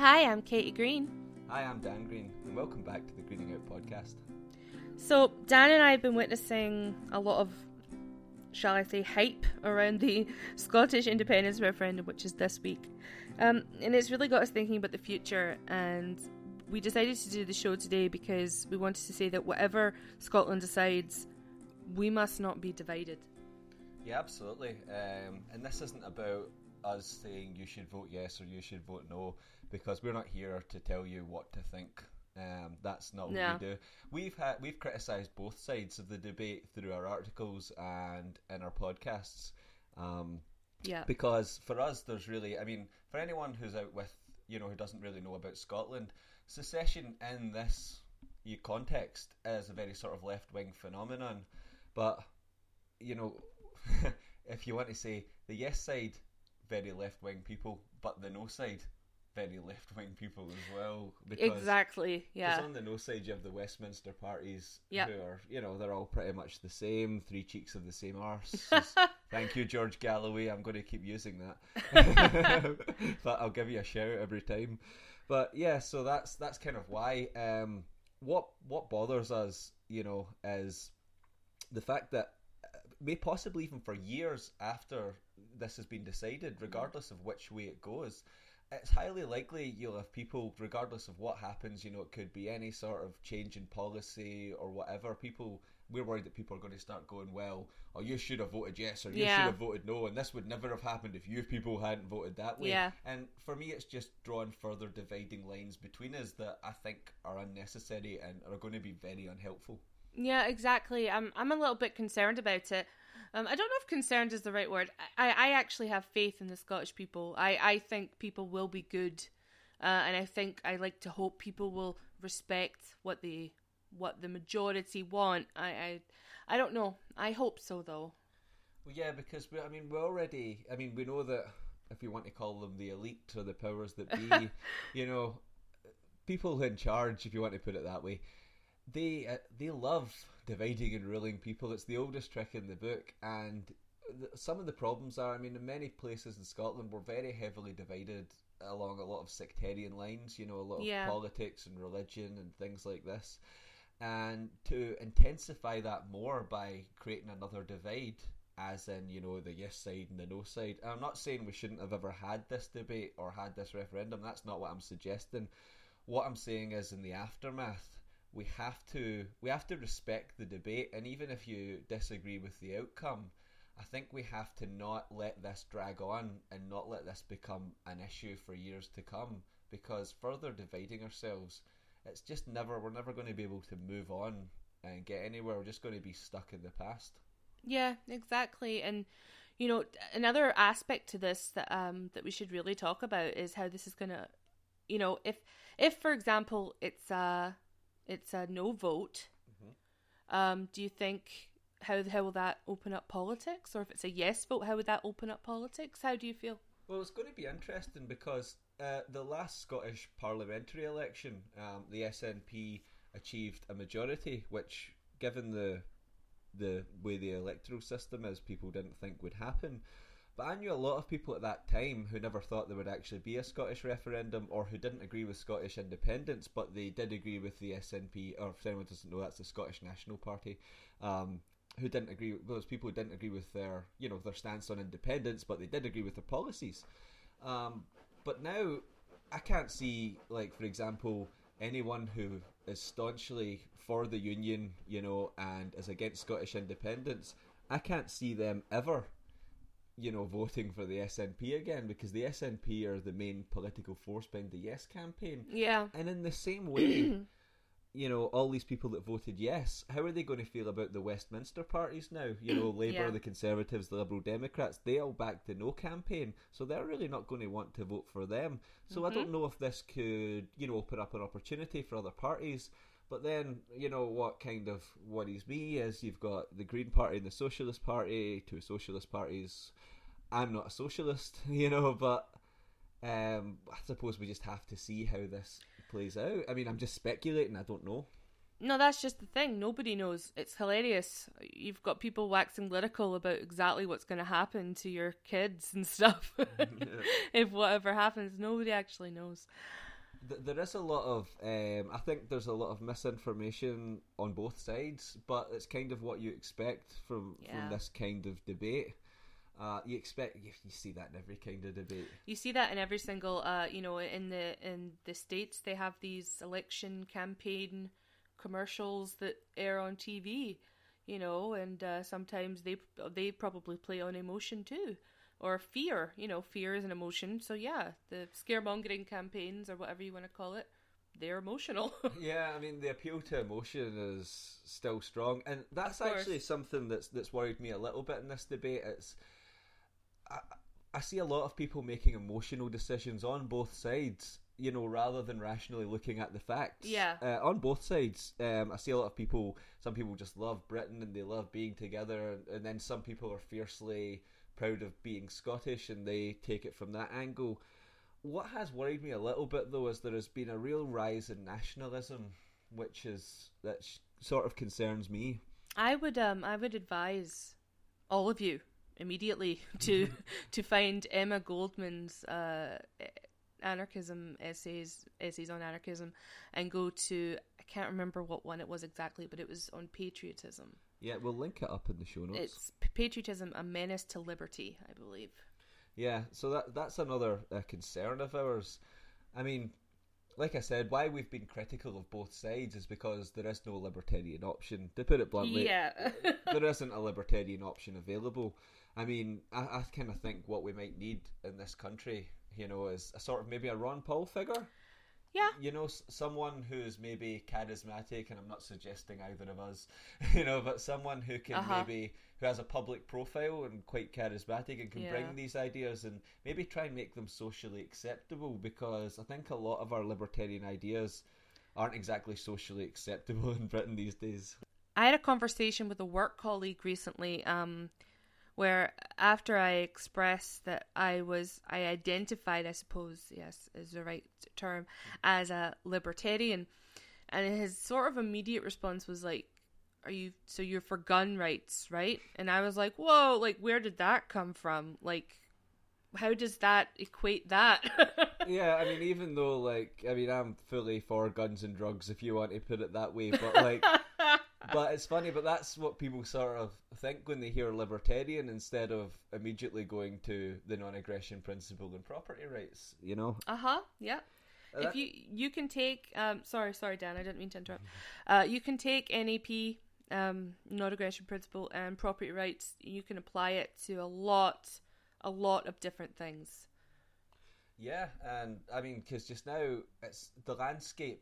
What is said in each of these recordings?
Hi, I'm Katie Green. Hi, I'm Dan Green, and welcome back to the Greening Out podcast. So, Dan and I have been witnessing a lot of, shall I say, hype around the Scottish independence referendum, which is this week. And it's really got us thinking about the future, and we decided to do the show today because we wanted to say that whatever Scotland decides, we must not be divided. Yeah, absolutely. And this isn't about us saying you should vote yes or you should vote no, because we're not here to tell you what to think. That's not what we do. We've criticised both sides of the debate through our articles and in our podcasts. Because for us, there's really, for anyone who's out with, who doesn't really know about Scotland, secession in this context is a very sort of left-wing phenomenon. But, if you want to say the yes side, very left-wing people, but the no side, very left-wing people as well. Exactly, yeah. Because on the no side you have the Westminster parties who are, they're all pretty much the same, three cheeks of the same arse. Thank you, George Galloway, I'm going to keep using that. But I'll give you a shout every time. But yeah, so that's kind of why. What bothers us, is the fact that may possibly even for years after this has been decided, regardless of which way it goes, it's highly likely you'll have people, regardless of what happens, it could be any sort of change in policy or whatever, we're worried that people are going to start going, well, oh, you should have voted yes or you should have voted no, and this would never have happened if you people hadn't voted that way. Yeah. And for me, it's just drawing further dividing lines between us that I think are unnecessary and are going to be very unhelpful. Yeah, exactly. I'm a little bit concerned about it. I don't know if concerned is the right word. I actually have faith in the Scottish people. I think people will be good, and I like to hope people will respect what the majority want. I don't know. I hope so, though. Well, yeah, because we know that if you want to call them the elite or the powers that be, people in charge, if you want to put it that way, they love dividing and ruling people. It's the oldest trick in the book, and some of the problems are, in many places in Scotland we're very heavily divided along a lot of sectarian lines, a lot of politics and religion and things like this, and to intensify that more by creating another divide, as in, the yes side and the no side. And I'm not saying we shouldn't have ever had this debate or had this referendum, that's not what I'm suggesting. What I'm saying is, in the aftermath, we have to respect the debate, and even if you disagree with the outcome, I think we have to not let this drag on and not let this become an issue for years to come, because further dividing ourselves, we're never going to be able to move on and get anywhere. We're just going to be stuck in the past. Yeah, exactly. And another aspect to this that we should really talk about is how this is going to, if for example it's a no vote, do you think how will that open up politics? Or if it's a yes vote, how would that open up politics? How do you feel? Well, it's going to be interesting because the last Scottish parliamentary election, the SNP achieved a majority, which, given the way the electoral system is, people didn't think would happen. But I knew a lot of people at that time who never thought there would actually be a Scottish referendum, or who didn't agree with Scottish independence, but they did agree with the SNP, or if anyone doesn't know, that's the Scottish National Party, who didn't agree. Those people who didn't agree with their stance on independence, but they did agree with their policies. But now, I can't see, for example, anyone who is staunchly for the Union, and is against Scottish independence. I can't see them ever voting for the SNP again, because the SNP are the main political force behind the Yes campaign. Yeah. And in the same way, all these people that voted yes, how are they going to feel about the Westminster parties now? Labour, the Conservatives, the Liberal Democrats, they all backed the no campaign, so they're really not going to want to vote for them. So I don't know if this could, open up an opportunity for other parties. But then, what kind of worries me is you've got the Green Party and the Socialist Party, two socialist parties. I'm not a socialist, but I suppose we just have to see how this plays out. I'm just speculating, I don't know. No, that's just the thing. Nobody knows. It's hilarious. You've got people waxing lyrical about exactly what's going to happen to your kids and stuff. If whatever happens, nobody actually knows. There is a lot of, I think there's a lot of misinformation on both sides, but it's kind of what you expect from this kind of debate. You see that in every kind of debate. You see that in every single, in the States, they have these election campaign commercials that air on TV, and sometimes they probably play on emotion too. Or fear, fear is an emotion. So yeah, the scaremongering campaigns or whatever you want to call it, they're emotional. Yeah, I mean the appeal to emotion is still strong, and that's actually something that's worried me a little bit in this debate. I see a lot of people making emotional decisions on both sides, rather than rationally looking at the facts. Yeah. On both sides, I see a lot of people. Some people just love Britain and they love being together, and then some people are fiercely proud of being Scottish and they take it from that angle. What has worried me a little bit though is there has been a real rise in nationalism, that sort of concerns me. I would advise all of you immediately to find Emma Goldman's anarchism essays on anarchism and go to, I can't remember what one it was exactly, but it was on patriotism. Yeah, we'll link it up in the show notes. It's Patriotism, a Menace to Liberty, I believe. Yeah, so that's another concern of ours. I mean, like I said, why we've been critical of both sides is because there is no libertarian option. To put it bluntly, there isn't a libertarian option available. I mean, I kind of think what we might need in this country, is a sort of maybe a Ron Paul figure. Yeah. Someone who's maybe charismatic, and I'm not suggesting either of us, but someone who can who has a public profile and quite charismatic and can bring these ideas and maybe try and make them socially acceptable, because I think a lot of our libertarian ideas aren't exactly socially acceptable in Britain these days. I had a conversation with a work colleague recently, where after I expressed that I identified, I suppose, yes, is the right term, as a libertarian, and his sort of immediate response was like, you're for gun rights, right? And I was like, whoa, like, where did that come from? Like, how does that equate that? Yeah, I mean, even though, I'm fully for guns and drugs, if you want to put it that way, but, but it's funny, but that's what people sort of think when they hear libertarian instead of immediately going to the non-aggression principle and property rights, Yeah. If you can take, sorry, Dan, I didn't mean to interrupt. You can take NAP, non-aggression principle, and property rights. You can apply it to a lot of different things. Yeah, and I mean, because just now it's the landscape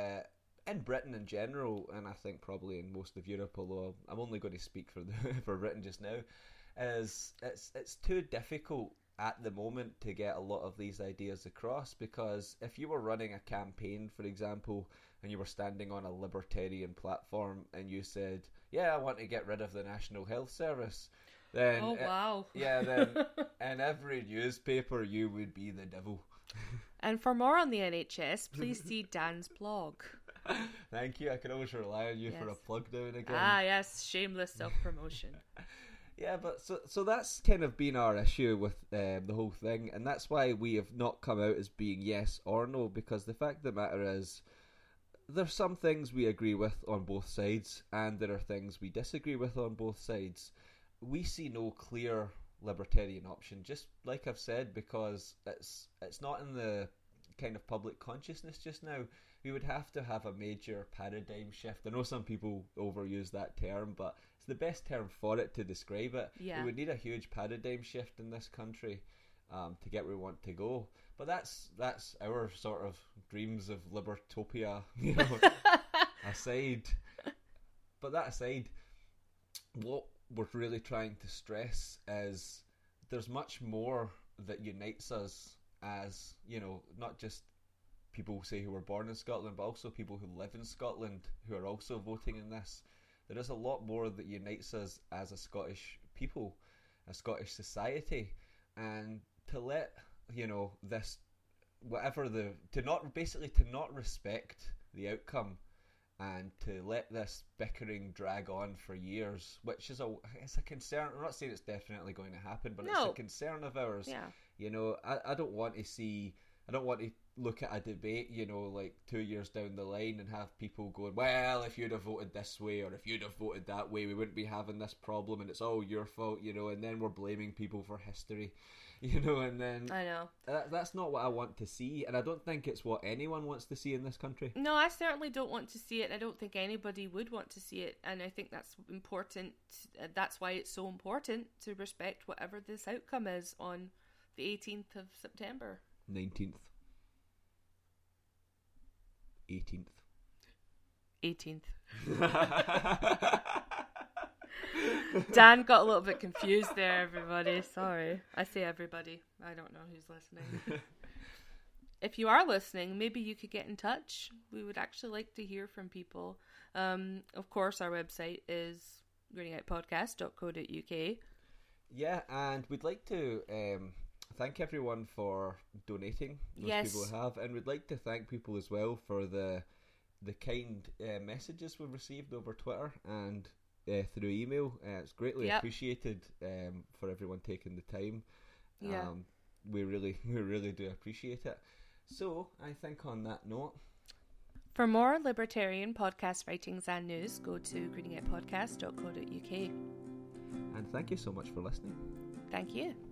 in Britain in general, and I think probably in most of Europe, although I'm only going to speak for Britain just now, is it's too difficult at the moment to get a lot of these ideas across, because if you were running a campaign, for example, and you were standing on a libertarian platform and you said, yeah, I want to get rid of the National Health Service, then then in every newspaper you would be the devil. And for more on the NHS, please see Dan's blog. Thank you. I can always rely on you for a plug now and again. Ah, yes, shameless self-promotion. Yeah, but so that's kind of been our issue with the whole thing, and that's why we have not come out as being yes or no, because the fact of the matter is there's some things we agree with on both sides, and there are things we disagree with on both sides. We see no clear libertarian option, just like I've said, because it's not in the kind of public consciousness just now. We would have to have a major paradigm shift. I know some people overuse that term, but it's the best term for it to describe it. Yeah. We would need a huge paradigm shift in this country to get where we want to go. But that's our sort of dreams of libertopia, aside. But that aside, what we're really trying to stress is there's much more that unites us as, not just people say who were born in Scotland, but also people who live in Scotland who are also voting in this. There is a lot more that unites us as a Scottish people, a Scottish society, and to let this to not respect the outcome, and to let this bickering drag on for years, which is it's a concern. I'm not saying it's definitely going to happen, but it's a concern of ours. Yeah. I don't want to look at a debate, you know, like 2 years down the line and have people going, well, if you'd have voted this way or if you'd have voted that way, we wouldn't be having this problem and it's all your fault, you know, and then we're blaming people for history, you know, and then... I know. That's not what I want to see, and I don't think it's what anyone wants to see in this country. No, I certainly don't want to see it. I don't think anybody would want to see it, and I think that's important. That's why it's so important to respect whatever this outcome is on the 18th of September. 19th. 18th. Dan got a little bit confused there, everybody. Sorry. I say everybody. I don't know who's listening. If you are listening, maybe you could get in touch. We would actually like to hear from people. Of course, our website is greeningoutpodcast.co.uk. Yeah, and we'd like to thank everyone for donating. Most Yes. people have, and we'd like to thank people as well for the kind messages we've received over Twitter and through email. It's greatly appreciated for everyone taking the time. Yeah. We really do appreciate it. So I think on that note, For more libertarian podcast writings and news, go to greeningoutpodcast.co.uk. and thank you so much for listening. Thank you.